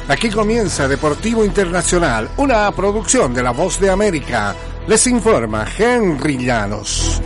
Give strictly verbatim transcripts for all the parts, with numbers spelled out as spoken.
Aquí comienza Deportivo Internacional, una producción de La Voz de América. Les informa Henry Llanos.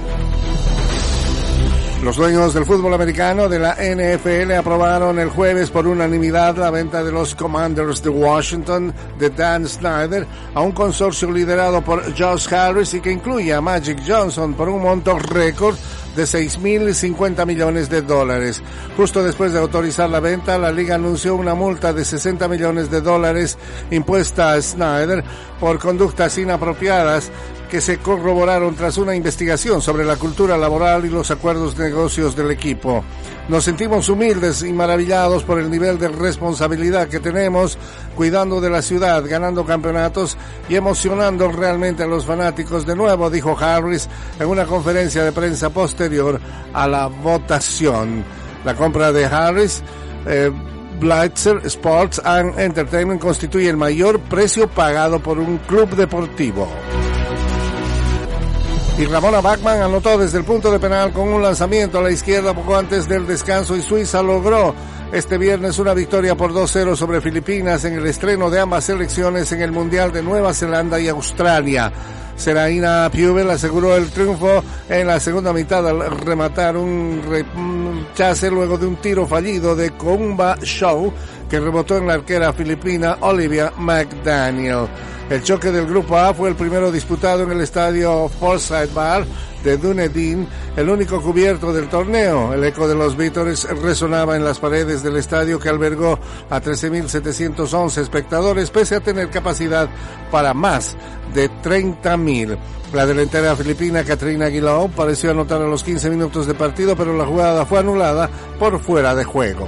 Los dueños del fútbol americano de la N F L aprobaron el jueves por unanimidad la venta de los Commanders de Washington de Dan Snyder a un consorcio liderado por Josh Harris y que incluye a Magic Johnson por un monto récord de seis mil cincuenta millones de dólares. Justo después de autorizar la venta, la liga anunció una multa de sesenta millones de dólares impuesta a Snyder por conductas inapropiadas que se corroboraron tras una investigación sobre la cultura laboral y los acuerdos de negocios del equipo. Nos sentimos humildes y maravillados por el nivel de responsabilidad que tenemos cuidando de la ciudad, ganando campeonatos y emocionando realmente a los fanáticos de nuevo, dijo Harris en una conferencia de prensa posterior a la votación. La compra de Harris, eh, Blitzer Sports and Entertainment constituye el mayor precio pagado por un club deportivo. Y Ramona Bachmann anotó desde el punto de penal con un lanzamiento a la izquierda poco antes del descanso y Suiza logró este viernes una victoria por dos cero sobre Filipinas en el estreno de ambas selecciones en el Mundial de Nueva Zelanda y Australia. Seraina Puebel aseguró el triunfo en la segunda mitad al rematar un rechace luego de un tiro fallido de Koumba Shaw que rebotó en la arquera filipina Olivia McDaniel. El choque del Grupo A fue el primero disputado en el estadio Forsyth Bar de Dunedin, el único cubierto del torneo. El eco de los vítores resonaba en las paredes del estadio que albergó a trece mil setecientos once espectadores, pese a tener capacidad para más de treinta mil. La delantera filipina Katrina Aguiló pareció anotar a los quince minutos de partido, pero la jugada fue anulada por fuera de juego.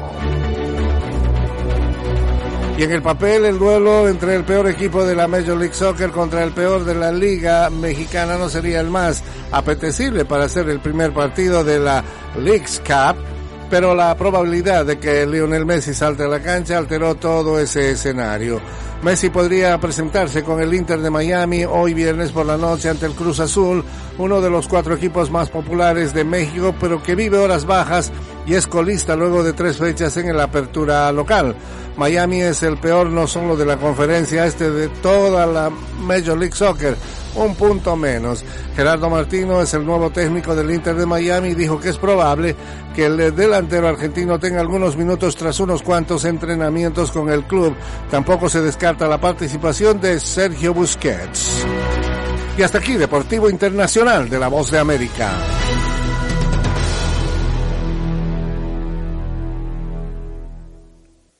Y en el papel, el duelo entre el peor equipo de la Major League Soccer contra el peor de la Liga Mexicana no sería el más apetecible para ser el primer partido de la Leagues Cup, pero la probabilidad de que Lionel Messi salte a la cancha alteró todo ese escenario. Messi podría presentarse con el Inter de Miami hoy viernes por la noche ante el Cruz Azul, uno de los cuatro equipos más populares de México, pero que vive horas bajas y es colista luego de tres fechas en la apertura local. Miami es el peor no solo de la conferencia este de toda la Major League Soccer, un punto menos. Gerardo Martino es el nuevo técnico del Inter de Miami y dijo que es probable que el delantero argentino tenga algunos minutos tras unos cuantos entrenamientos con el club. Tampoco se descarta la participación de Sergio Busquets. Y hasta aquí Deportivo Internacional de La Voz de América.